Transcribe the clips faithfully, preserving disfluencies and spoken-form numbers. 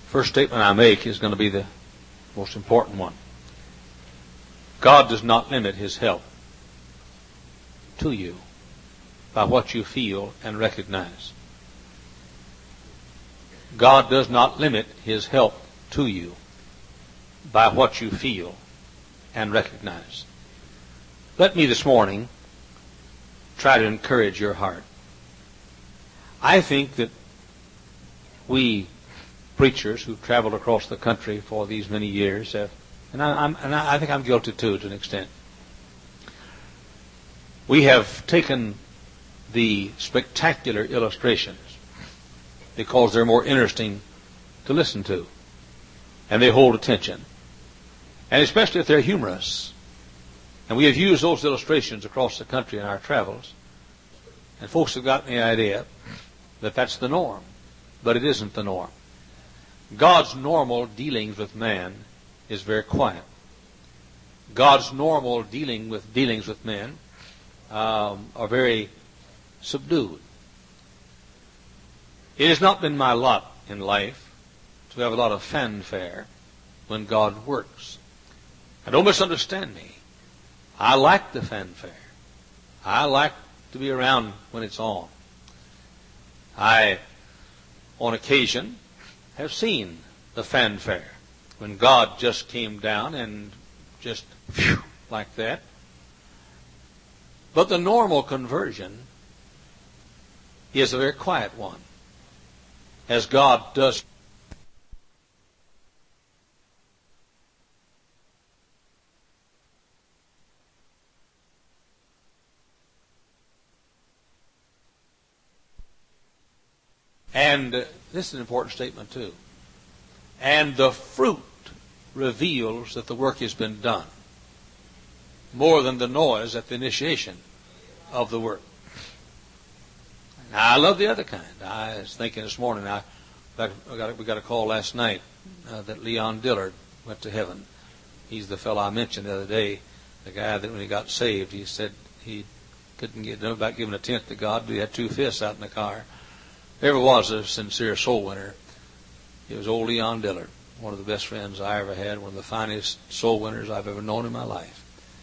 First statement I make is going to be the most important one. God does not limit His help to you by what you feel and recognize. God does not limit His help to you by what you feel and recognize. Let me this morning try to encourage your heart. I think that we preachers who've traveled across the country for these many years have, and I, I'm, and I think I'm guilty too to an extent, we have taken the spectacular illustrations because they're more interesting to listen to, and they hold attention, and especially if they're humorous. And we have used those illustrations across the country in our travels, and folks have gotten the idea that that's the norm, but it isn't the norm. God's normal dealings with man is very quiet. God's normal dealing with dealings with men um, are very subdued. It has not been my lot in life to have a lot of fanfare when God works. And don't misunderstand me. I like the fanfare. I like to be around when it's on. I, on occasion, have seen the fanfare when God just came down and just phew, like that. But the normal conversion is a very quiet one, as God does. And uh, this is an important statement too. And the fruit reveals that the work has been done more than the noise at the initiation of the work. Now, I love the other kind. I was thinking this morning, I, we got, we got a call last night uh, that Leon Dillard went to heaven. He's the fellow I mentioned the other day, the guy that when he got saved, he said he couldn't get know about giving a tenth to God, but he had two fists out in the car. Ever was a sincere soul winner. It was old Leon Dillard, one of the best friends I ever had, one of the finest soul winners I've ever known in my life.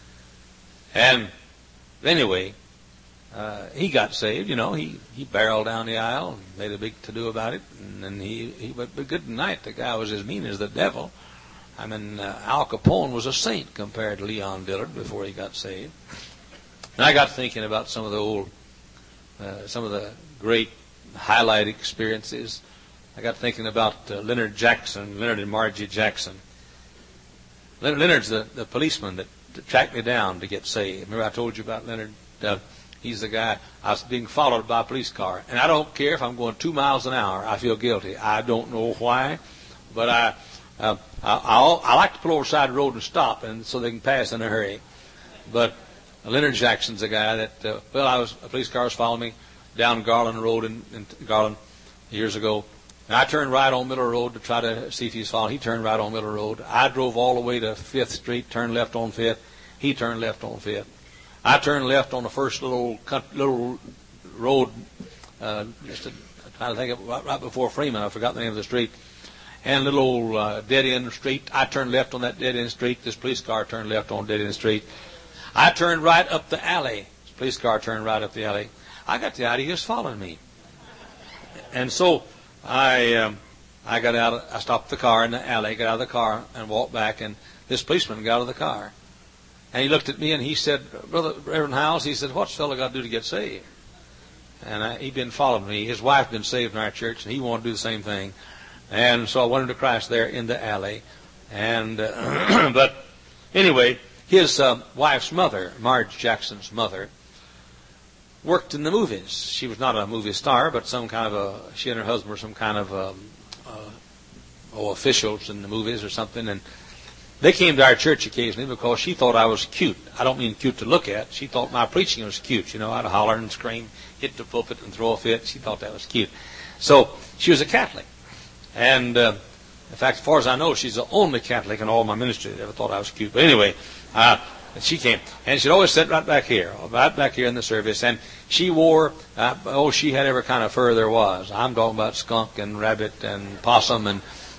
And anyway, uh, he got saved. You know, he, he barreled down the aisle and made a big to-do about it. And then he, he but, but good night, the guy was as mean as the devil. I mean, uh, Al Capone was a saint compared to Leon Dillard before he got saved. And I got thinking about some of the old, uh, some of the great highlight experiences. I got thinking about uh, Leonard Jackson, Leonard and Margie Jackson. Leonard, Leonard's the, the policeman that, that tracked me down to get saved. Remember I told you about Leonard? Uh, he's the guy. I was being followed by a police car, and I don't care if I'm going two miles an hour. I feel guilty. I don't know why, but I uh, I, I, I like to pull over the side of the road and stop, and so they can pass in a hurry. But uh, Leonard Jackson's the guy that uh, well, I was a police car was following me down Garland Road in, in Garland years ago. And I turned right on Miller Road to try to see if he was following. He turned right on Miller Road. I drove all the way to Fifth Street, turned left on Fifth. He turned left on Fifth. I turned left on the first little little road, uh, just to, I'm trying to think of right, right before Freeman. I forgot the name of the street. And a little old uh, dead-end street. I turned left on that dead-end street. This police car turned left on dead-end street. I turned right up the alley. This police car turned right up the alley. I got the idea he was following me. And so I um, I got out, of, I stopped the car in the alley, got out of the car and walked back, and this policeman got out of the car. And he looked at me and he said, Brother Reverend Howells, he said, what's a fellow got to do to get saved? And I, he'd been following me. His wife had been saved in our church, and he wanted to do the same thing. And so I went into Christ there in the alley. And uh, but anyway, his uh, wife's mother, Marge Jackson's mother, worked in the movies. She was not a movie star, but some kind of a, she and her husband were some kind of um, uh, oh, officials in the movies or something. And they came to our church occasionally because she thought I was cute. I don't mean cute to look at. She thought my preaching was cute. You know, I'd holler and scream, hit the pulpit and throw a fit. She thought that was cute. So she was a Catholic. And uh, in fact, as far as I know, she's the only Catholic in all my ministry that ever thought I was cute. But anyway, uh, she came, and she'd always sit right back here, right back here in the service. And she wore, uh, oh, she had every kind of fur there was. I'm talking about skunk and rabbit and possum and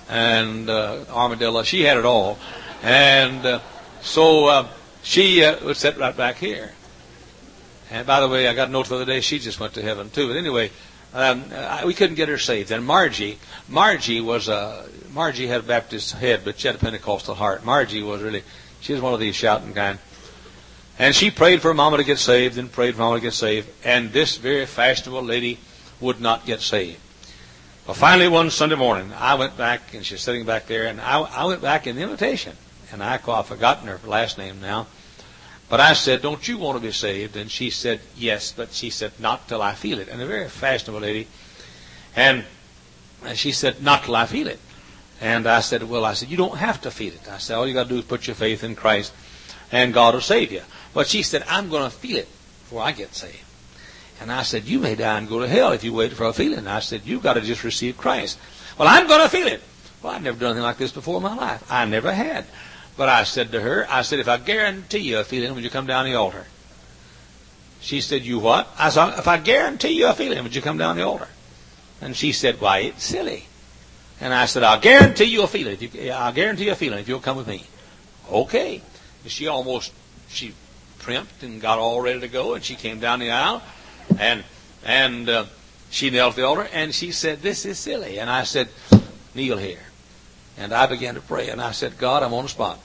and uh, armadillo. She had it all. And uh, so uh, she uh, would sit right back here. And by the way, I got a note the other day, she just went to heaven too. But anyway, um, I, we couldn't get her saved. And Margie, Margie was a, Margie had a Baptist head, but she had a Pentecostal heart. Margie was really, she was one of these shouting kind. And she prayed for Mama to get saved, and prayed for Mama to get saved. And this very fashionable lady would not get saved. Well, finally one Sunday morning, I went back, and she's sitting back there, and I, I went back in the invitation. And I, I've forgotten her last name now. But I said, don't you want to be saved? And she said, yes, but she said, not till I feel it. And a very fashionable lady. And she said, not till I feel it. And I said, well, I said, you don't have to feel it. I said, all you got to do is put your faith in Christ, and God will save you. But she said, I'm going to feel it before I get saved. And I said, you may die and go to hell if you wait for a feeling. And I said, you've got to just receive Christ. Well, I'm going to feel it. Well, I've never done anything like this before in my life. I never had. But I said to her, I said, if I guarantee you a feeling, would you come down the altar? She said, you what? I said, if I guarantee you a feeling, would you come down the altar? And she said, why, it's silly. And I said, I'll guarantee you a feeling. If you, I'll guarantee you a feeling if you'll come with me. Okay. She almost, she primped and got all ready to go, and she came down the aisle, and and uh, she knelt at the altar, and she said, this is silly. And I said, kneel here. And I began to pray, and I said, God, I'm on the spot.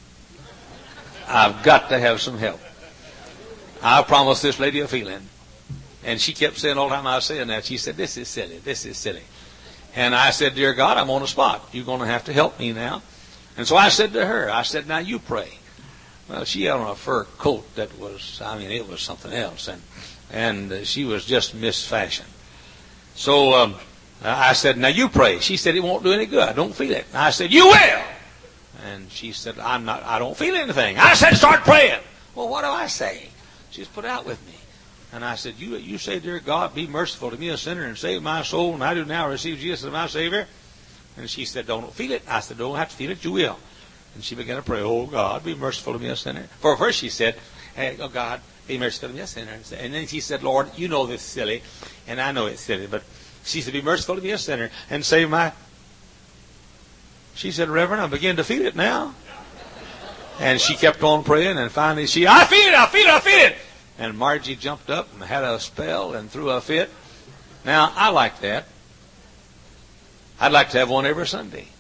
I've got to have some help. I promised this lady a feeling. And she kept saying all the time I was saying that, she said, this is silly, this is silly. And I said, dear God, I'm on the spot. You're going to have to help me now. And so I said to her, I said, now you pray. Well, she had on a fur coat that was, I mean, it was something else. And and uh, she was just Miss Fashion. So um, I said, now you pray. She said, it won't do any good. I don't feel it. And I said, you will. And she said, I'm not, I don't feel anything. I said, start praying. Well, what do I say? She's put out with me. And I said, you you say, dear God, be merciful to me, a sinner, and save my soul. And I do now receive Jesus as my Savior. And she said, don't feel it. I said, don't have to feel it. You will. And she began to pray, oh, God, be merciful to me, a sinner. For first she said, hey, oh, God, be merciful to me, a sinner. And then she said, Lord, you know this is silly. And I know it's silly. But she said, be merciful to me, a sinner, and save my... She said, Reverend, I begin to feel it now. And she kept on praying, and finally she, I feel it, I feel it, I feel it. And Margie jumped up and had a spell and threw a fit. Now, I like that. I'd like to have one every Sunday.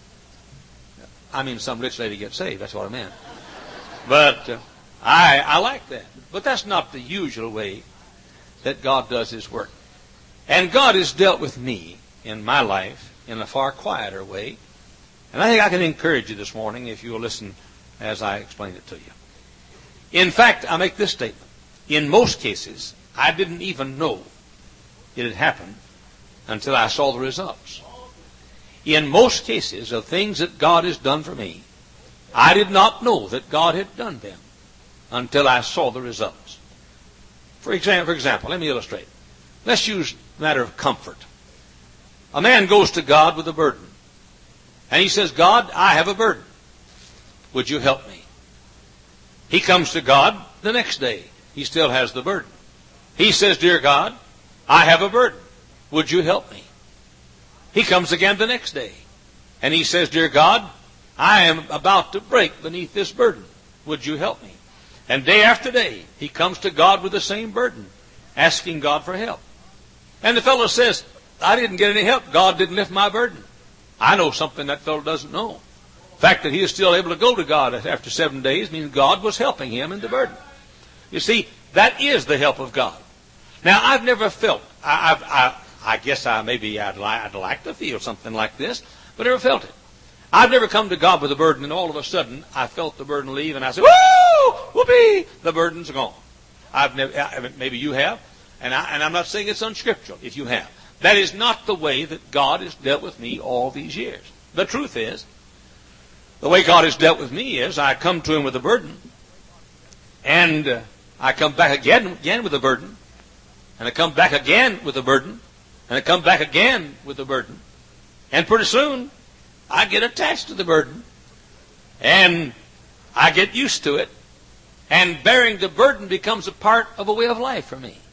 I mean, some rich lady gets saved. That's what I meant. But uh, I, I like that. But that's not the usual way that God does His work. And God has dealt with me in my life in a far quieter way. And I think I can encourage you this morning if you will listen as I explain it to you. In fact, I make this statement. In most cases, I didn't even know it had happened until I saw the results. In most cases of things that God has done for me, I did not know that God had done them until I saw the results. For example, for example, let me illustrate. Let's use the matter of comfort. A man goes to God with a burden. And he says, God, I have a burden. Would you help me? He comes to God the next day. He still has the burden. He says, dear God, I have a burden. Would you help me? He comes again the next day. And he says, dear God, I am about to break beneath this burden. Would you help me? And day after day, he comes to God with the same burden, asking God for help. And the fellow says, I didn't get any help. God didn't lift my burden. I know something that fellow doesn't know. The fact that he is still able to go to God after seven days means God was helping him in the burden. You see, that is the help of God. Now, I've never felt, I, I've, I, I guess I maybe I'd, li- I'd like to feel something like this, but never felt it. I've never come to God with a burden, and all of a sudden, I felt the burden leave, and I said, woo, whoopee, the burden's gone. I've never, I, maybe you have, and, I, and I'm not saying it's unscriptural if you have. That is not the way that God has dealt with me all these years. The truth is, the way God has dealt with me is I come to Him with a burden, and uh, I come back again, again with a burden, and I come back again with a burden, and I come back again with a burden, and pretty soon I get attached to the burden, and I get used to it, and bearing the burden becomes a part of a way of life for me.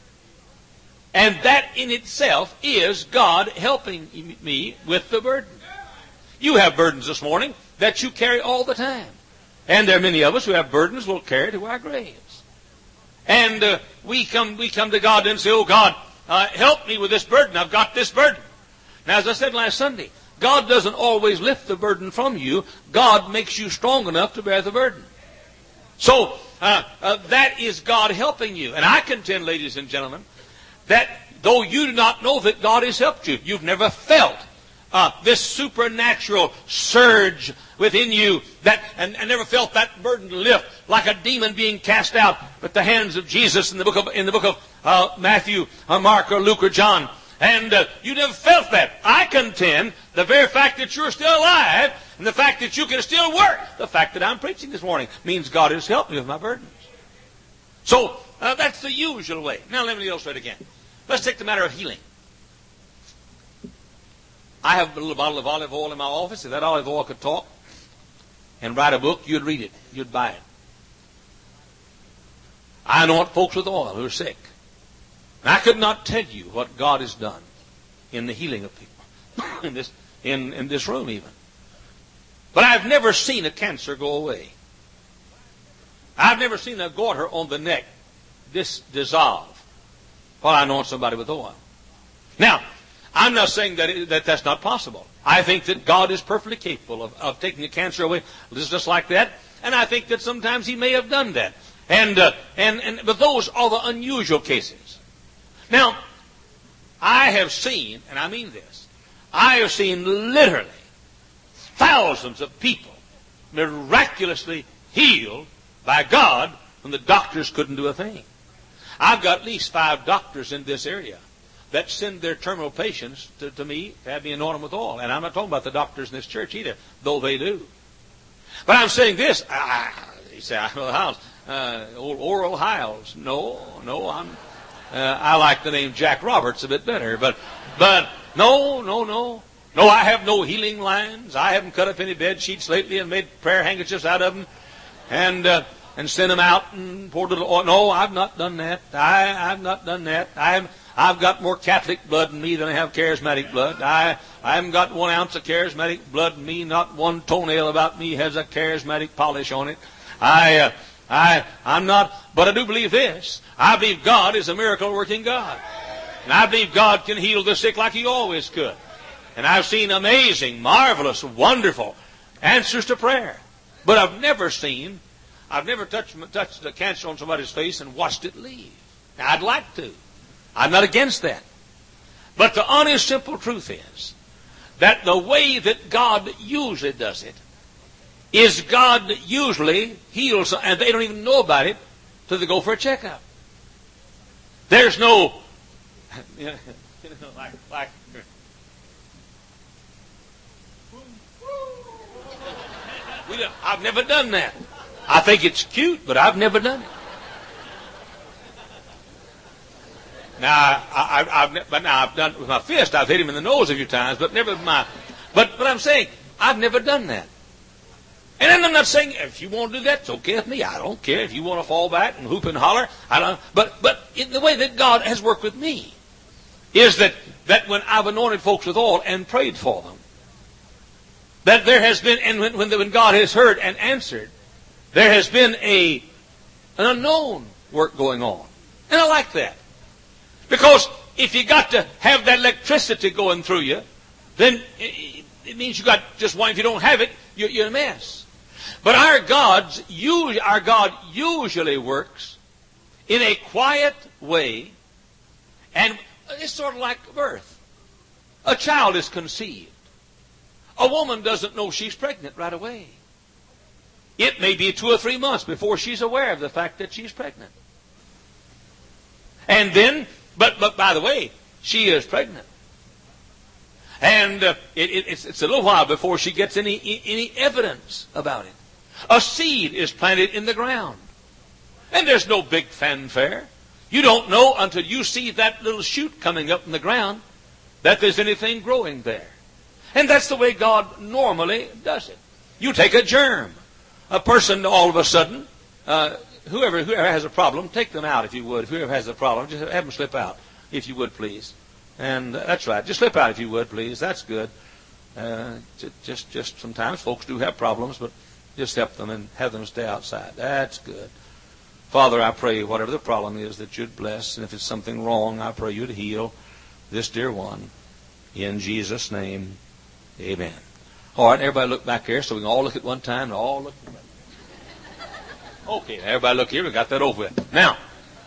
And that in itself is God helping me with the burden. You have burdens this morning that you carry all the time. And there are many of us who have burdens we'll carry to our graves. And uh, we come we come to God and say, oh God, uh, help me with this burden. I've got this burden. Now, as I said last Sunday, God doesn't always lift the burden from you. God makes you strong enough to bear the burden. So, uh, uh, that is God helping you. And I contend, ladies and gentlemen, that though you do not know that God has helped you, you've never felt uh, this supernatural surge within you, that and, and never felt that burden lift like a demon being cast out at the hands of Jesus in the book of in the book of uh, Matthew, or Mark, or Luke, or John. And uh, you never felt that. I contend the very fact that you're still alive and the fact that you can still work, the fact that I'm preaching this morning, means God has helped me with my burdens. So uh, that's the usual way. Now let me illustrate again. Let's take the matter of healing. I have a little bottle of olive oil in my office. If that olive oil could talk and write a book, you'd read it. You'd buy it. I anoint folks with oil who are sick. And I could not tell you what God has done in the healing of people. in this in, in this room even. But I've never seen a cancer go away. I've never seen a goiter on the neck dis- dissolve while I anoint somebody with oil. Now, I'm not saying that, it, that that's not possible. I think that God is perfectly capable of, of taking the cancer away just, just like that. And I think that sometimes He may have done that. And, uh, and, and but those are the unusual cases. Now, I have seen, and I mean this, I have seen literally thousands of people miraculously healed by God when the doctors couldn't do a thing. I've got at least five doctors in this area that send their terminal patients to, to me to have me anoint them with oil. And I'm not talking about the doctors in this church either, though they do. But I'm saying this. I, you say, Hiles, uh, Oral Hiles. No, no, I'm... Uh, I like the name Jack Roberts a bit better, but but no, no, no. No, I have no healing lines. I haven't cut up any bed sheets lately and made prayer handkerchiefs out of them and uh, and sent them out and poured a little oil. No, I've not done that. I, I've not done that. I've, I've got more Catholic blood in me than I have charismatic blood. I, I haven't got one ounce of charismatic blood in me. Not one toenail about me has a charismatic polish on it. I... Uh, I, I'm not, but I do believe this. I believe God is a miracle-working God. And I believe God can heal the sick like He always could. And I've seen amazing, marvelous, wonderful answers to prayer. But I've never seen, I've never touched, touched the cancer on somebody's face and watched it leave. Now, I'd like to. I'm not against that. But the honest, simple truth is that the way that God usually does it is God usually heals, and they don't even know about it till they go for a checkup. There's no, you know, like, like, we don't, I've never done that. I think it's cute, but I've never done it. Now, I, I, I've, but now I've done it with my fist. I've hit him in the nose a few times, but never with my. But, but I'm saying I've never done that. And then I'm not saying if you want to do that, it's okay with me. I don't care if you want to fall back and hoop and holler. I don't. But but in the way that God has worked with me is that that when I've anointed folks with oil and prayed for them, that there has been, and when when, when God has heard and answered, there has been a an unknown work going on, and I like that because if you got to have that electricity going through you, then it, it means you got just one. If you don't have it, you're, you're a mess. But our God's our God usually works in a quiet way, and it's sort of like birth. A child is conceived. A woman doesn't know she's pregnant right away. It may be two or three months before she's aware of the fact that she's pregnant. And then, but but by the way, she is pregnant. And uh, it, it, it's, it's a little while before she gets any any evidence about it. A seed is planted in the ground. And there's no big fanfare. You don't know until you see that little shoot coming up in the ground that there's anything growing there. And that's the way God normally does it. You take a germ. A person all of a sudden, uh, whoever, whoever has a problem, take them out if you would. Whoever has a problem, just have them slip out if you would, please. And uh, that's right. Just slip out if you would, please. That's good. Uh, just, just sometimes folks do have problems, but just help them and have them stay outside. That's good. Father, I pray whatever the problem is that you'd bless, and if it's something wrong, I pray you'd heal this dear one. In Jesus' name, amen. All right, everybody look back here so we can all look at one time and all look. Okay, everybody look here. We got that over with. Now,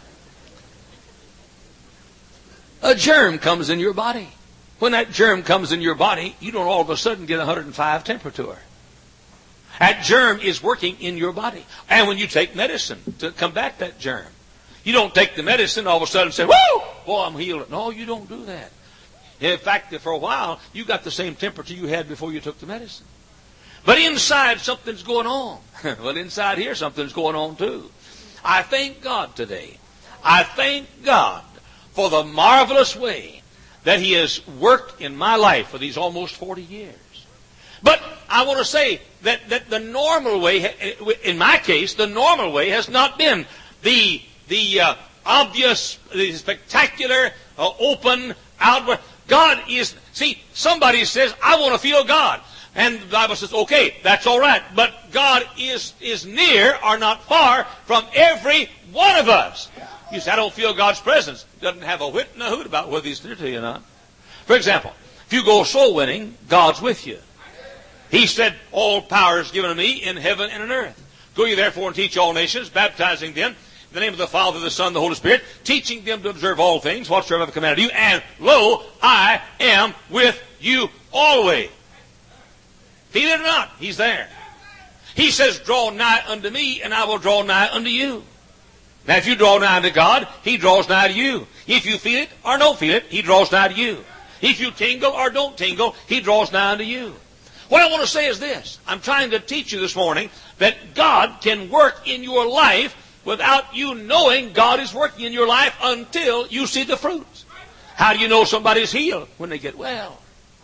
a germ comes in your body. When that germ comes in your body, you don't all of a sudden get one hundred five temperature. That germ is working in your body. And when you take medicine to combat that germ, you don't take the medicine all of a sudden and say, whoo, boy, I'm healed. No, you don't do that. In fact, for a while, you got the same temperature you had before you took the medicine. But inside, something's going on. Well, inside here, something's going on too. I thank God today. I thank God for the marvelous way that He has worked in my life for these almost forty years. But I want to say that, that the normal way, in my case, the normal way has not been the, the uh, obvious, the spectacular, uh, open, outward. God is, see, somebody says, I want to feel God. And the Bible says, okay, that's all right. But God is, is near or not far from every one of us. You say, I don't feel God's presence. Doesn't have a whit and a hoot about whether He's near to you or not. For example, if you go soul winning, God's with you. He said, all power is given to me in heaven and on earth. Go ye therefore and teach all nations, baptizing them in the name of the Father, the Son, and the Holy Spirit, teaching them to observe all things whatsoever I have commanded you. And lo, I am with you always. Feel it or not, He's there. He says, draw nigh unto me, and I will draw nigh unto you. Now, if you draw nigh unto God, He draws nigh to you. If you feel it or don't feel it, He draws nigh to you. If you tingle or don't tingle, He draws nigh unto you. What I want to say is this. I'm trying to teach you this morning that God can work in your life without you knowing God is working in your life until you see the fruits. How do you know somebody's healed? When they get well.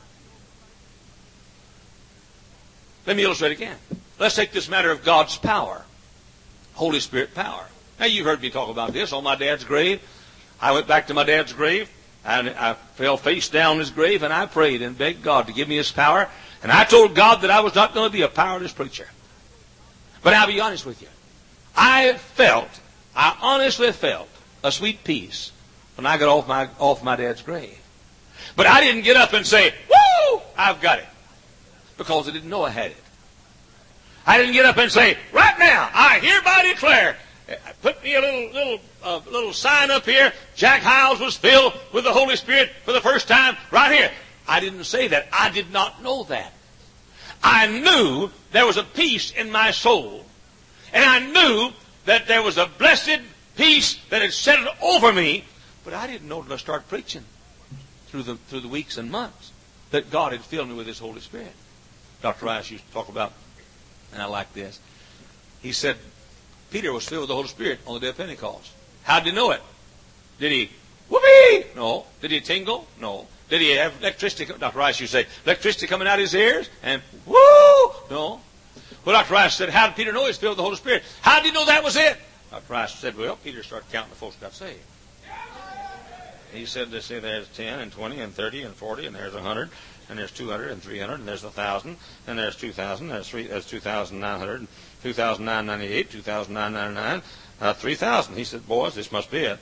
Let me illustrate again. Let's take this matter of God's power. Holy Spirit power. Now, you've heard me talk about this on my dad's grave. I went back to my dad's grave, and I fell face down in his grave, and I prayed and begged God to give me His power. And I told God that I was not going to be a powerless preacher. But I'll be honest with you. I felt, I honestly felt a sweet peace when I got off my, off my dad's grave. But I didn't get up and say, woo, I've got it. Because I didn't know I had it. I didn't get up and say, right now, I hereby declare, put me a little little uh, little sign up here, Jack Hyles was filled with the Holy Spirit for the first time, right here. I didn't say that. I did not know that. I knew there was a peace in my soul. And I knew that there was a blessed peace that had settled over me. But I didn't know until I started preaching through the, through the weeks and months that God had filled me with His Holy Spirit. Doctor Rice used to talk about, and I like this. He said, Peter was filled with the Holy Spirit on the day of Pentecost. How did he know it? Did he, whoopee? No. Did he tingle? No. Did he have electricity? Doctor Rice used to say, electricity coming out of his ears? And woo! No. Well, Doctor Rice said, how did Peter know he was filled with the Holy Spirit? How did he know that was it? Doctor Rice said, well, Peter started counting the folks got saved. He said, they say there's ten and twenty and thirty and forty and there's a hundred and there's two hundred and three hundred and there's a thousand and there's two thousand, there's three, there's two thousand nine hundred, two thousand nine hundred ninety-eight, two thousand nine hundred ninety-nine, uh, three thousand. He said, boys, this must be it.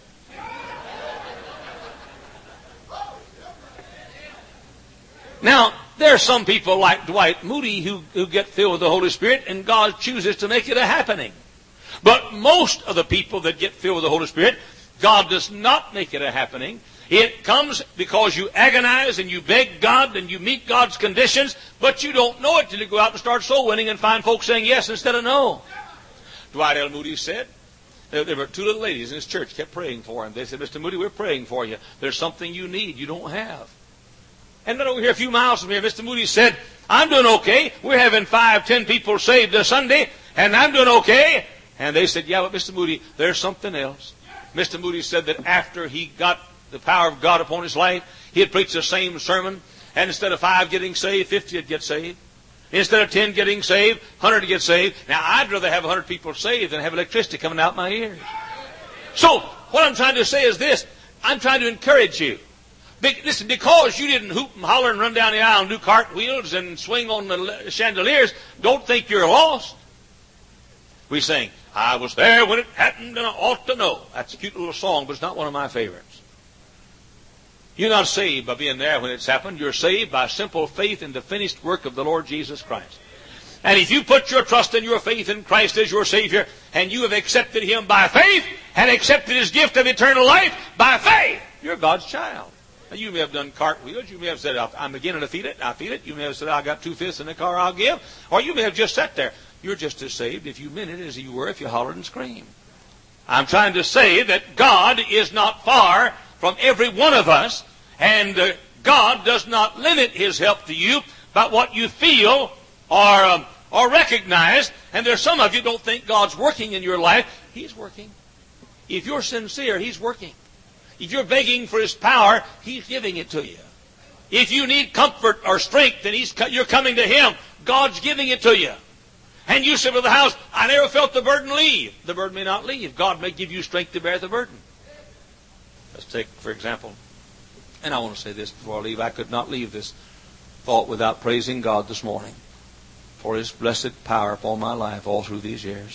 Now, there are some people like Dwight Moody who, who get filled with the Holy Spirit and God chooses to make it a happening. But most of the people that get filled with the Holy Spirit, God does not make it a happening. It comes because you agonize and you beg God and you meet God's conditions, but you don't know it till you go out and start soul winning and find folks saying yes instead of no. Dwight L. Moody said, there were two little ladies in his church kept praying for him. They said, Mister Moody, we're praying for you. There's something you need you don't have. And then over here, a few miles from here, Mister Moody said, I'm doing okay. We're having five, ten people saved this Sunday, and I'm doing okay. And they said, yeah, but Mister Moody, there's something else. Mister Moody said that after he got the power of God upon his life, he had preached the same sermon, and instead of five getting saved, fifty would get saved. Instead of ten getting saved, one hundred would get saved. Now, I'd rather have one hundred people saved than have electricity coming out my ears. So, what I'm trying to say is this. I'm trying to encourage you. Listen, because you didn't hoop and holler and run down the aisle and do cartwheels and swing on the chandeliers, don't think you're lost. We sing, I was there when it happened and I ought to know. That's a cute little song, but it's not one of my favorites. You're not saved by being there when it's happened. You're saved by simple faith in the finished work of the Lord Jesus Christ. And if you put your trust and your faith in Christ as your Savior, and you have accepted Him by faith, and accepted His gift of eternal life by faith, you're God's child. Now, you may have done cartwheels. You may have said, I'm beginning to feel it. I feel it. You may have said, I got two fifths in the car I'll give. Or you may have just sat there. You're just as saved if you meant it as you were if you hollered and screamed. I'm trying to say that God is not far from every one of us, and uh, God does not limit His help to you by what you feel or, um, or recognize. And there's some of you don't think God's working in your life. He's working. If you're sincere, He's working. If you're begging for His power, He's giving it to you. If you need comfort or strength and he's, you're coming to Him, God's giving it to you. And you said with the house, I never felt the burden leave. The burden may not leave. God may give you strength to bear the burden. Let's take, for example, and I want to say this before I leave. I could not leave this thought without praising God this morning for His blessed power upon my life all through these years.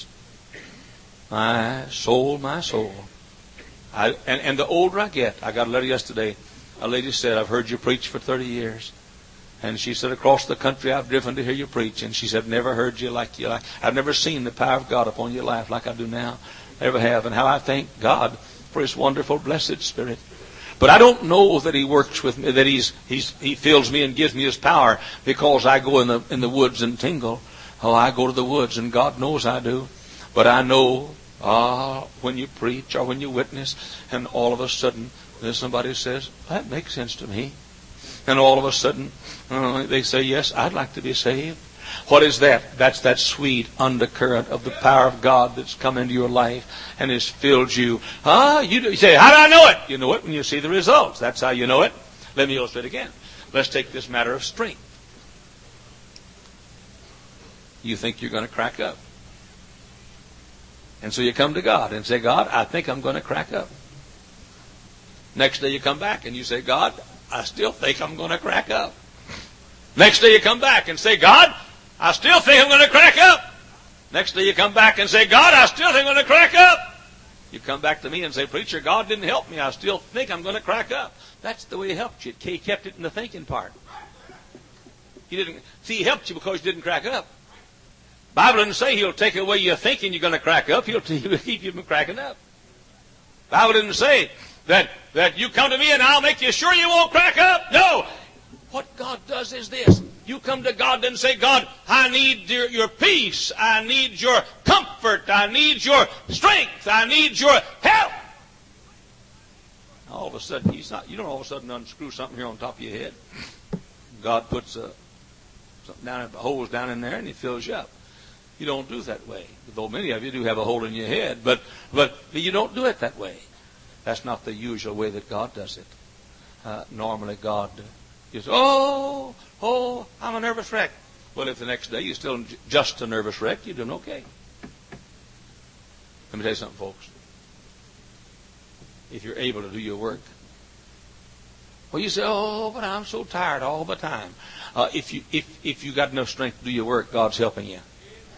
My soul, my soul. I, and, and the older I get, I got a letter yesterday. A lady said, I've heard you preach for thirty years. And she said, across the country I've driven to hear you preach. And she said, never heard you like you like. I've never seen the power of God upon your life like I do now. Never have. And how I thank God for His wonderful, blessed Spirit. But I don't know that He works with me, that He's He's He fills me and gives me His power because I go in the in the woods and tingle. Oh, I go to the woods, and God knows I do. But I know, ah, when you preach or when you witness, and all of a sudden, then somebody says, that makes sense to me. And all of a sudden, uh, they say, yes, I'd like to be saved. What is that? That's that sweet undercurrent of the power of God that's come into your life and has filled you. Ah, you, do, you say, how do I know it? You know it when you see the results. That's how you know it. Let me illustrate again. Let's take this matter of strength. You think you're going to crack up. And so you come to God and say, God, I think I'm going to crack up. Next day you come back and you say, God, I still think I'm going to crack up. Next day you come back and say, God, I still think I'm going to crack up. Next day you come back and say, God, I still think I'm going to crack up. You come back to me and say, preacher, God didn't help me. I still think I'm going to crack up. That's the way He helped you. He kept it in the thinking part. He didn't see He helped you because you didn't crack up. The Bible doesn't say He'll take away your thinking you're going to crack up. He'll, he'll keep you from cracking up. The Bible didn't say that, that you come to me and I'll make you sure you won't crack up. No. What God does is this. You come to God and say, God, I need your, your peace. I need your comfort. I need your strength. I need your help. All of a sudden, he's not, you don't all of a sudden unscrew something here on top of your head. God puts a, something down, a holes down in there and He fills you up. You don't do it that way. Though many of you do have a hole in your head, but, but you don't do it that way. That's not the usual way that God does it. Uh, normally God, you say, oh, oh, I'm a nervous wreck. Well, if the next day you're still just a nervous wreck, you're doing okay. Let me tell you something, folks. If you're able to do your work. Well, you say, oh, but I'm so tired all the time. Uh, if you if if you got enough strength to do your work, God's helping you.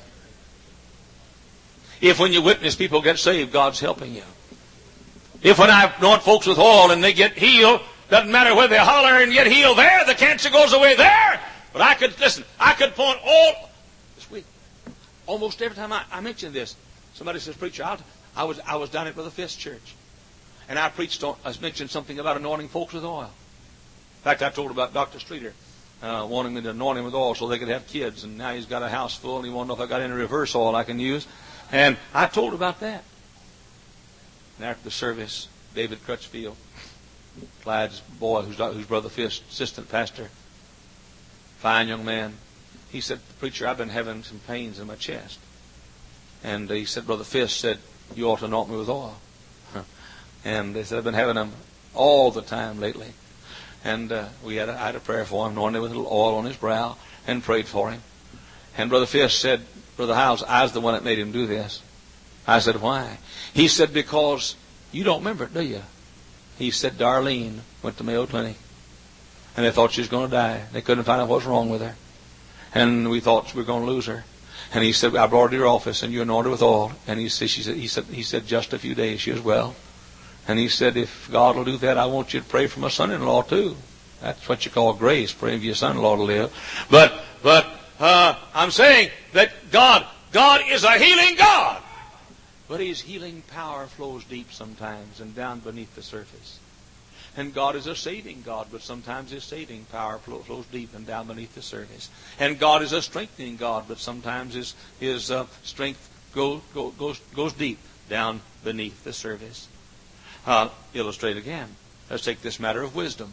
If when you witness people get saved, God's helping you. If when I anoint folks with oil and they get healed, doesn't matter whether they holler and get healed there, the cancer goes away there. But I could, listen, I could point all, this week, almost every time I, I mention this, somebody says, preacher, I'll, I was I was down at Brother Fisk's church. And I preached, on, I mentioned something about anointing folks with oil. In fact, I told about Doctor Streeter uh, wanting me to anoint him with oil so they could have kids. And now he's got a house full and he wanted to know if I got any reverse oil I can use. And I told about that. And after the service, David Crutchfield, Clyde's boy, who's, who's Brother Fisk's assistant pastor, fine young man, he said, preacher, I've been having some pains in my chest. And he said, Brother Fisk said, you ought to anoint me with oil. And they said, I've been having them all the time lately. And uh, we had a, I had a prayer for him, anointed with a little oil on his brow, and prayed for him. And Brother Fisk said, Brother Howes, I was the one that made him do this. I said, why? He said, because you don't remember it, do you? He said Darlene went to Mayo Clinic, and they thought she was going to die. They couldn't find out what was wrong with her, and we thought we were going to lose her. And he said, I brought her to your office, and you anointed her with oil. And he said, she said, he said, he said, just a few days, she was well. And he said, if God will do that, I want you to pray for my son-in-law too. That's what you call grace, praying for your son-in-law to live. But, but, uh, I'm saying that God, God is a healing God. But His healing power flows deep sometimes and down beneath the surface. And God is a saving God, but sometimes His saving power flows deep and down beneath the surface. And God is a strengthening God, but sometimes His, his uh, strength goes, goes, goes deep down beneath the surface. I'll illustrate again. Let's take this matter of wisdom.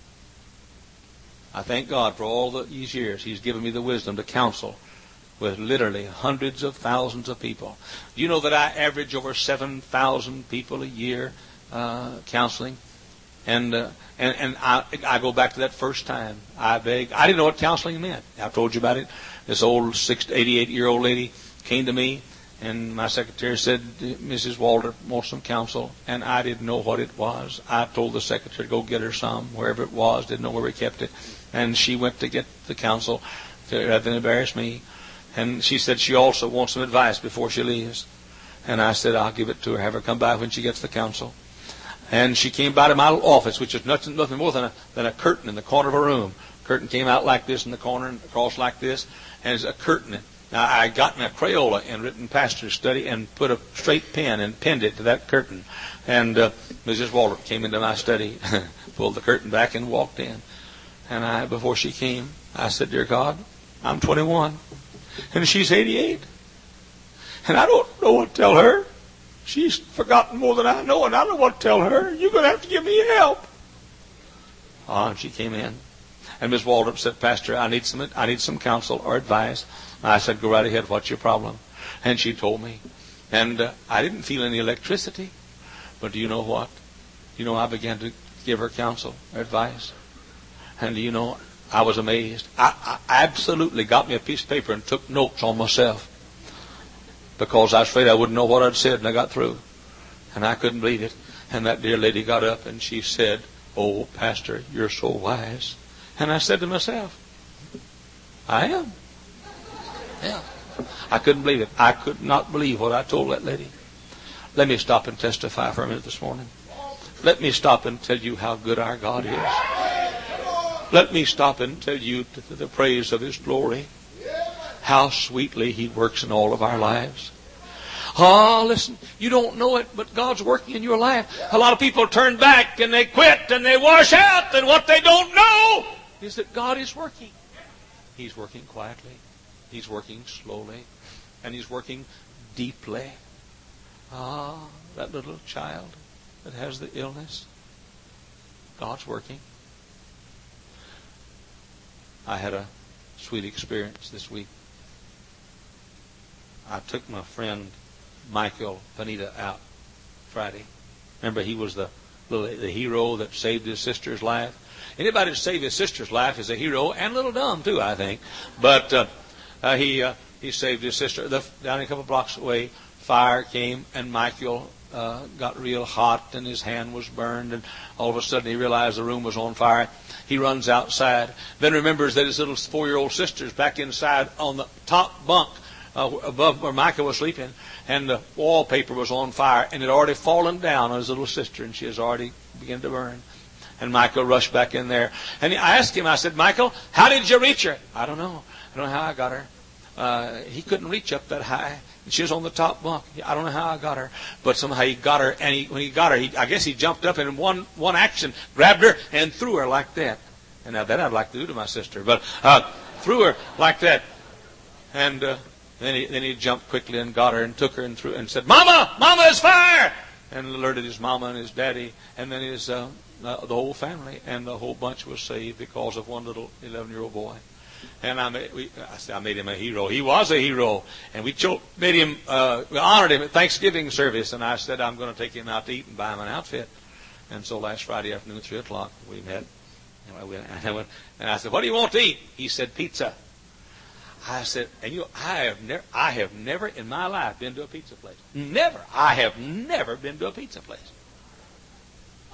I thank God for all these years He's given me the wisdom to counsel with literally hundreds of thousands of people. Do you know that I average over seven thousand people a year uh, counseling? And uh, and, and I, I go back to that first time. I begged. I didn't know what counseling meant. I've told you about it. This old eighty-eight-year-old lady came to me, and my secretary said, Missus Walter wants some counsel. And I didn't know what it was. I told the secretary to go get her some, wherever it was. Didn't know where we kept it. And she went to get the counsel to, rather than embarrass me. And she said she also wants some advice before she leaves. And I said, I'll give it to her. Have her come by when she gets the counsel. And she came by to my little office, which is nothing, nothing more than a, than a curtain in the corner of a room. Curtain came out like this in the corner and across like this. And it's a curtain. Now, I got in a Crayola and written pastor's study and put a straight pen and pinned it to that curtain. And uh, Missus Walter came into my study, pulled the curtain back and walked in. And I, before she came, I said, Dear God, I'm twenty-one. And she's eighty-eight. And I don't know what to tell her. She's forgotten more than I know, and I don't know what to tell her. You're going to have to give me help. Ah, and she came in. And Miss Waldrop said, Pastor, I need some I need some counsel or advice. I said, go right ahead. What's your problem? And she told me. And uh, I didn't feel any electricity. But do you know what? You know, I began to give her counsel or advice. And do you know, I was amazed. I, I absolutely got me a piece of paper and took notes on myself. Because I was afraid I wouldn't know what I'd said, and I got through. And I couldn't believe it. And that dear lady got up and she said, Oh, Pastor, you're so wise. And I said to myself, I am. Yeah. I couldn't believe it. I could not believe what I told that lady. Let me stop and testify for a minute this morning. Let me stop and tell you how good our God is. Let me stop and tell you to the praise of His glory. How sweetly He works in all of our lives. Oh, listen, you don't know it, but God's working in your life. A lot of people turn back and they quit and they wash out, and what they don't know is that God is working. He's working quietly. He's working slowly. And He's working deeply. Ah, that little child that has the illness. God's working. I had a sweet experience this week. I took my friend Michael Panetta out Friday. Remember, he was the little, the hero that saved his sister's life. Anybody that saved his sister's life is a hero, and a little dumb too, I think. But uh, uh, he uh, he saved his sister. The, down a couple blocks away, fire came, and Michael uh, got real hot, and his hand was burned, and all of a sudden he realized the room was on fire. He runs outside, then remembers that his little four-year-old sister's back inside on the top bunk uh, above where Michael was sleeping, and the wallpaper was on fire, and it had already fallen down on his little sister, and she has already begun to burn. And Michael rushed back in there. And I asked him, I said, Michael, how did you reach her? I don't know. I don't know how I got her. Uh, he couldn't reach up that high. And she was on the top bunk. I don't know how I got her. But somehow he got her. And he, when he got her, he, I guess he jumped up and in one, one action grabbed her and threw her like that. And now that I'd like to do to my sister. But uh, threw her like that. And uh, then, he, then he jumped quickly and got her and took her and threw and said, Mama! Mama, there's fire! And alerted his mama and his daddy and then his uh, uh, the whole family. And the whole bunch was saved because of one little eleven-year-old boy. And I made, we, I, said, I made him a hero. He was a hero. And we cho- made him, uh, we honored him at Thanksgiving service. And I said, I'm going to take him out to eat and buy him an outfit. And so last Friday afternoon, three o'clock, we met. And I, went, and I, went, and I said, what do you want to eat? He said, pizza. I said, and you, I have never, I have never in my life been to a pizza place. Never. I have never been to a pizza place.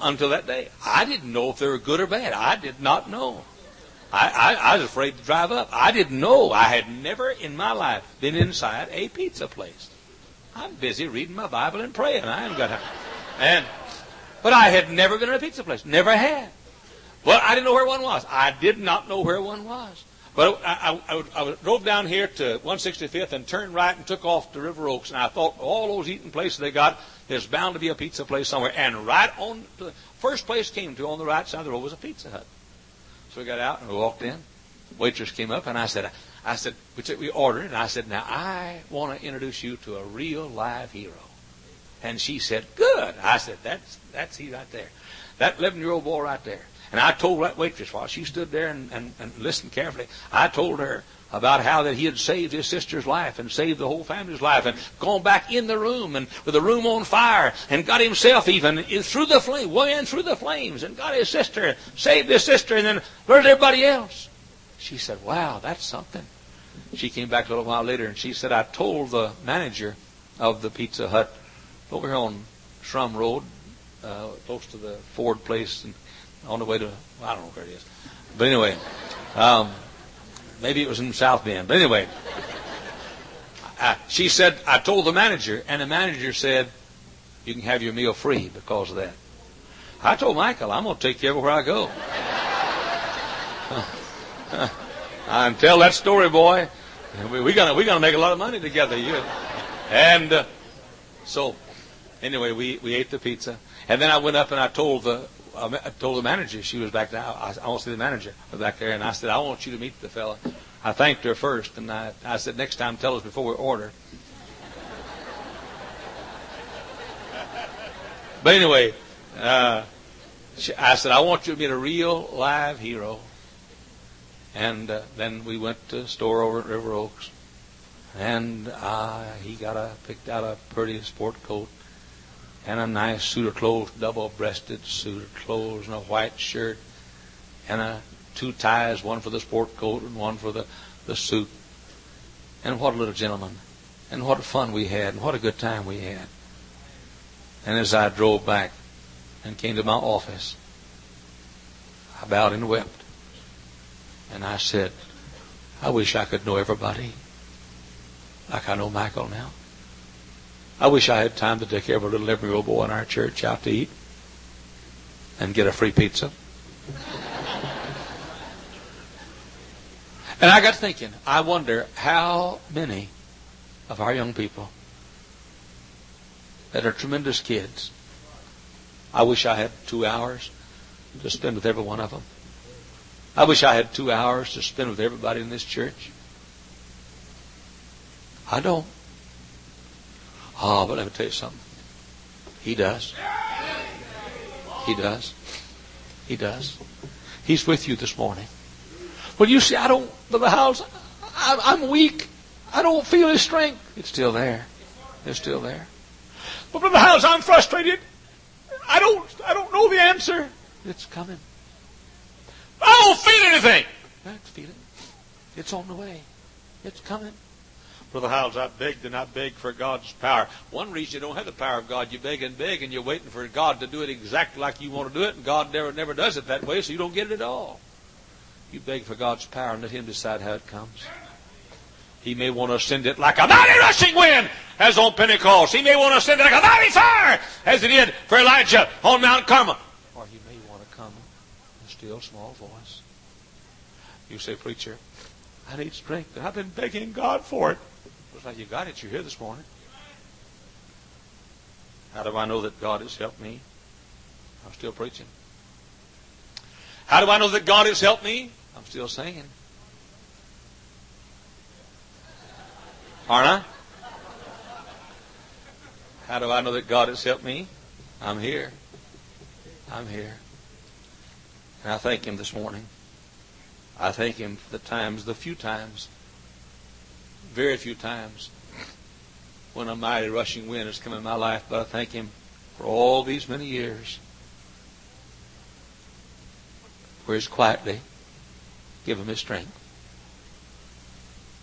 until that day. I didn't know if they were good or bad. I did not know. I, I, I was afraid to drive up. I didn't know. I had never in my life been inside a pizza place. I'm busy reading my Bible and praying. I haven't got time. And, but I had never been in a pizza place. Never had. Well, I didn't know where one was. I did not know where one was. But I, I, I, I drove down here to one sixty-fifth and turned right and took off to River Oaks. And I thought all those eating places they got, there's bound to be a pizza place somewhere. And right on the first place came to on the right side of the road was a Pizza Hut. So we got out and we walked in. Waitress came up and I said, I said, we ordered it. And I said, now I want to introduce you to a real live hero. And she said, good. I said, that's that's he right there. That eleven-year-old boy right there. And I told that waitress while she stood there and, and, and listened carefully, I told her about how that he had saved his sister's life and saved the whole family's life and gone back in the room and with the room on fire and got himself even through the flame, went through the flames and got his sister, saved his sister, and then learned everybody else. She said, wow, that's something. She came back a little while later and she said, I told the manager of the Pizza Hut over here on Shrum Road, uh, close to the Ford place and on the way to, well, I don't know where it is. But anyway, um, maybe it was in South Bend. But anyway, I, she said, I told the manager, and the manager said, you can have your meal free because of that. I told Michael, I'm going to take you everywhere I go. I can tell that story, boy. We're we gonna we're gonna make a lot of money together. You. And uh, so, anyway, we, we ate the pizza, and then I went up and I told the I told the manager, she was back there. I, I want to see the manager back there, and I said, I want you to meet the fella. I thanked her first, and I, I said, next time tell us before we order. But anyway, uh, she, I said, I want you to meet a real live hero. And uh, then we went to a store over at River Oaks, and uh, he got a picked out a pretty sport coat and a nice suit of clothes, double-breasted suit of clothes, and a white shirt, and a, two ties, one for the sport coat and one for the, the suit. And what a little gentleman. And what fun we had, and what a good time we had. And as I drove back and came to my office, I bowed and wept. And I said, I wish I could know everybody like I know Michael now. I wish I had time to take every little eleven-year-old boy in our church out to eat and get a free pizza. And I got thinking, I wonder how many of our young people that are tremendous kids, I wish I had two hours to spend with every one of them. I wish I had two hours to spend with everybody in this church. I don't. Oh, but let me tell you something. He does. He does. He does. He's with you this morning. Well, you see, I don't, Brother Howells, I'm weak. I don't feel His strength. It's still there. It's still there. But Brother Howells, I'm frustrated. I don't, I don't know the answer. It's coming. I don't feel anything. I feel it. It's on the way. It's coming. Brother Howells, I begged and I begged for God's power. One reason you don't have the power of God, you beg and beg and you're waiting for God to do it exactly like you want to do it, and God never never does it that way, so you don't get it at all. You beg for God's power and let Him decide how it comes. He may want to send it like a mighty rushing wind, as on Pentecost. He may want to send it like a mighty fire, as He did for Elijah on Mount Carmel. Or He may want to come in a still small voice. You say, preacher, I need strength, and I've been begging God for it. Looks like you got it. You're here this morning. How do I know that God has helped me? I'm still preaching. How do I know that God has helped me? I'm still singing. Aren't I? How do I know that God has helped me? I'm here. I'm here. And I thank Him this morning. I thank Him for the times, the few times, very few times, when a mighty rushing wind has come in my life. But I thank Him for all these many years where He's quietly given me strength.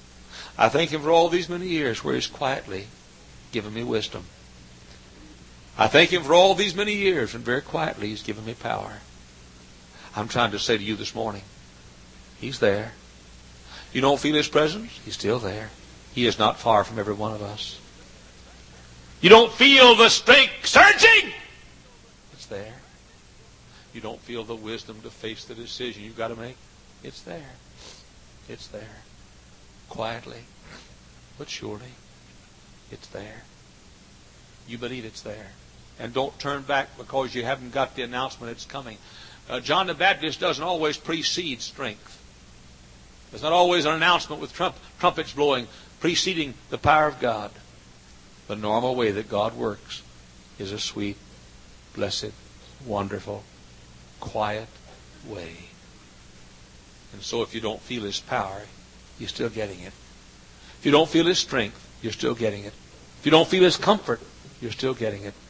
I thank Him for all these many years where He's quietly given me wisdom. I thank Him for all these many years, and very quietly He's given me power. I'm trying to say to you this morning, He's there. You don't feel His presence? He's still there. He is not far from every one of us. You don't feel the strength surging? It's there. You don't feel the wisdom to face the decision you've got to make? It's there. It's there. Quietly, but surely, it's there. You believe it's there. And don't turn back because you haven't got the announcement it's coming. Uh, John the Baptist doesn't always precede strength. There's not always an announcement with trump, trumpets blowing preceding the power of God. The normal way that God works is a sweet, blessed, wonderful, quiet way. And so if you don't feel His power, you're still getting it. If you don't feel His strength, you're still getting it. If you don't feel His comfort, you're still getting it.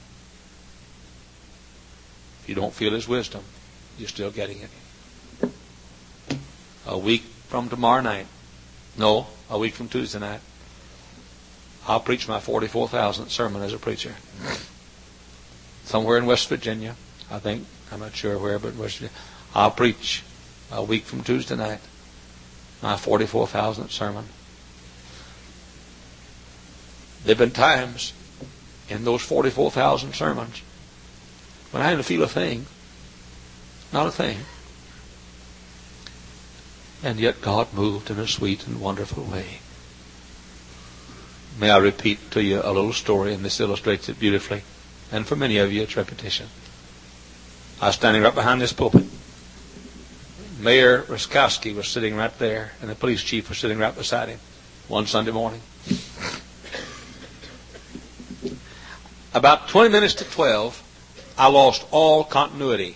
If you don't feel His wisdom, you're still getting it. A week from tomorrow night, no, a week from Tuesday night, I'll preach my forty-four thousandth sermon as a preacher. Somewhere in West Virginia, I think. I'm not sure where, but in West Virginia. I'll preach a week from Tuesday night my forty-four thousandth sermon. There have been times in those forty-four thousand sermons when I didn't feel a thing. Not a thing. And yet God moved in a sweet and wonderful way. May I repeat to you a little story, and this illustrates it beautifully. And for many of you, it's repetition. I was standing right behind this pulpit. Mayor Ruskowski was sitting right there, and the police chief was sitting right beside him one Sunday morning. About twenty minutes to twelve, I lost all continuity.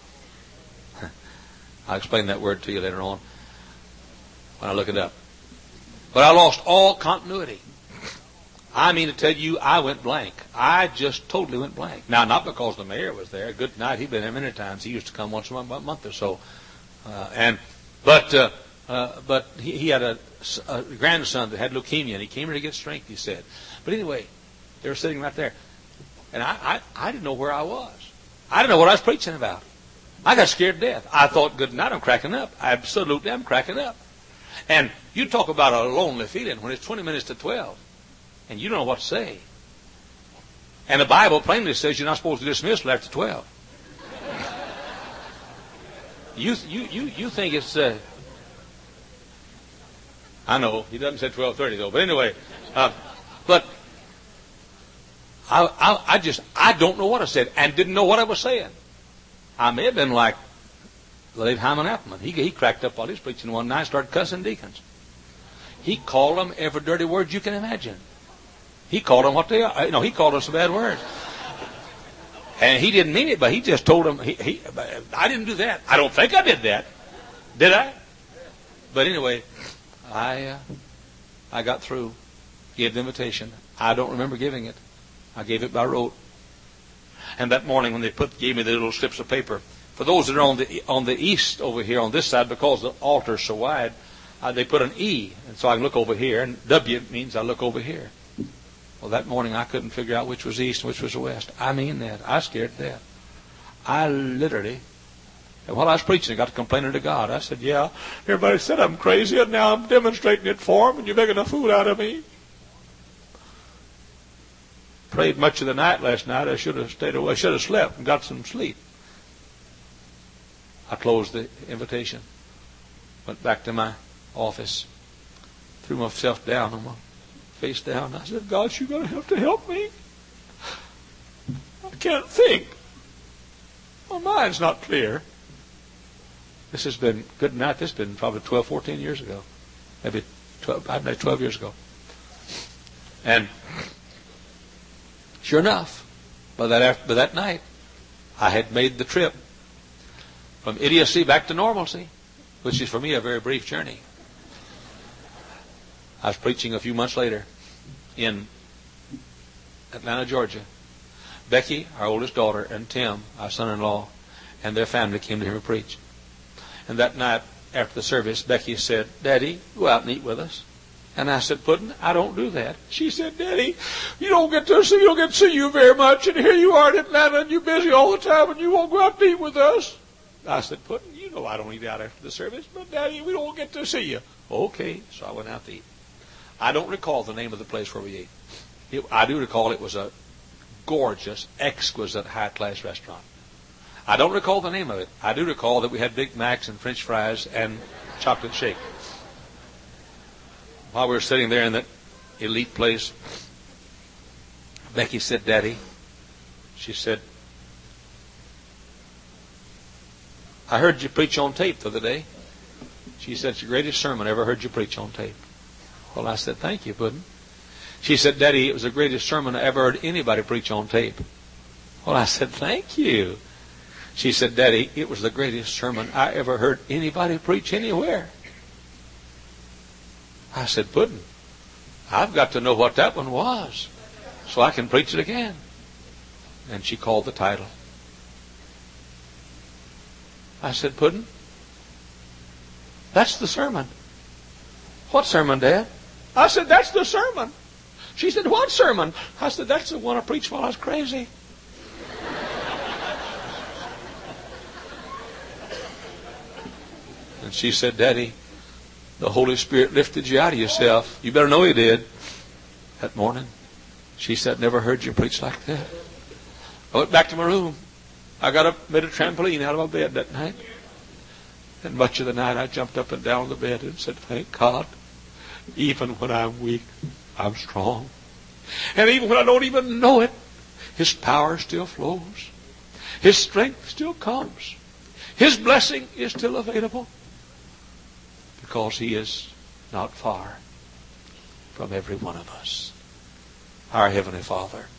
I'll explain that word to you later on when I look it up. But I lost all continuity. I mean to tell you, I went blank. I just totally went blank. Now, not because the mayor was there. Good night. He'd been there many times. He used to come once a month, a month or so. Uh, and but uh, uh, but he, he had a, a grandson that had leukemia, and he came here to get strength, he said. But anyway, they were sitting right there. And I, I, I didn't know where I was. I didn't know what I was preaching about. I got scared to death. I thought, good night, I'm cracking up. Absolutely, I'm cracking up. And you talk about a lonely feeling when it's twenty minutes to twelve. And you don't know what to say. And the Bible plainly says you're not supposed to dismiss till after twelve. You you you you think it's uh, I know he doesn't say twelve thirty though. But anyway, uh, but I, I I just I don't know what I said and didn't know what I was saying. I may have been like the late Hyman Appleman. He he cracked up while he was preaching one night, and started cussing deacons. He called them every dirty word you can imagine. He called them what they are. You know, he called them some bad words. And he didn't mean it, but he just told them, he, he, I didn't do that. I don't think I did that. Did I? But anyway, I uh, I got through, gave the invitation. I don't remember giving it. I gave it by rote. And that morning when they put gave me the little slips of paper, for those that are on the on the east over here on this side, because the altar's so wide, uh, they put an E, and so I can look over here, and W means I look over here. Well, that morning I couldn't figure out which was east and which was west. I mean that. I was scared to death. I literally, and while I was preaching, I got to complaining to God. I said, yeah, everybody said I'm crazy, and now I'm demonstrating it for them, and you're making a fool out of me. Prayed much of the night last night. I should have stayed away. I should have slept and got some sleep. I closed the invitation, went back to my office, threw myself down on my face down. I said, God, you're going to have to help me. I can't think. My mind's not clear. This has been, good night, this has been probably twelve, fourteen years ago. Maybe twelve, I've been twelve years ago. And sure enough, by that, after, by that night, I had made the trip from idiocy back to normalcy, which is for me a very brief journey. I was preaching a few months later in Atlanta, Georgia. Becky, our oldest daughter, and Tim, our son-in-law, and their family came to hear me preach. And that night, after the service, Becky said, Daddy, go out and eat with us. And I said, Puddin', I don't do that. She said, Daddy, you don't get to see, you don't get to see you very much, and here you are in Atlanta, and you're busy all the time, and you won't go out to eat with us. I said, Puddin', you know I don't eat out after the service, but Daddy, we don't get to see you. Okay, so I went out to eat. I don't recall the name of the place where we ate. It, I do recall it was a gorgeous, exquisite, high-class restaurant. I don't recall the name of it. I do recall that we had Big Macs and French fries and chocolate shake. While we were sitting there in that elite place, Becky said, Daddy, she said, I heard you preach on tape the other day. She said, it's the greatest sermon I ever heard you preach on tape. Well, I said, thank you, Puddin'. She said, Daddy, it was the greatest sermon I ever heard anybody preach on tape. Well, I said, thank you. She said, Daddy, it was the greatest sermon I ever heard anybody preach anywhere. I said, Puddin', I've got to know what that one was so I can preach it again. And she called the title. I said, Puddin', that's the sermon. What sermon, Dad? I said, that's the sermon. She said, what sermon? I said, that's the one I preached while I was crazy. And she said, Daddy, the Holy Spirit lifted you out of yourself. You better know He did. That morning, she said, never heard you preach like that. I went back to my room. I got up, made a trampoline out of my bed that night. And much of the night I jumped up and down the bed and said, thank God, even when I'm weak, I'm strong. And even when I don't even know it, His power still flows. His strength still comes. His blessing is still available. Because He is not far from every one of us. Our Heavenly Father,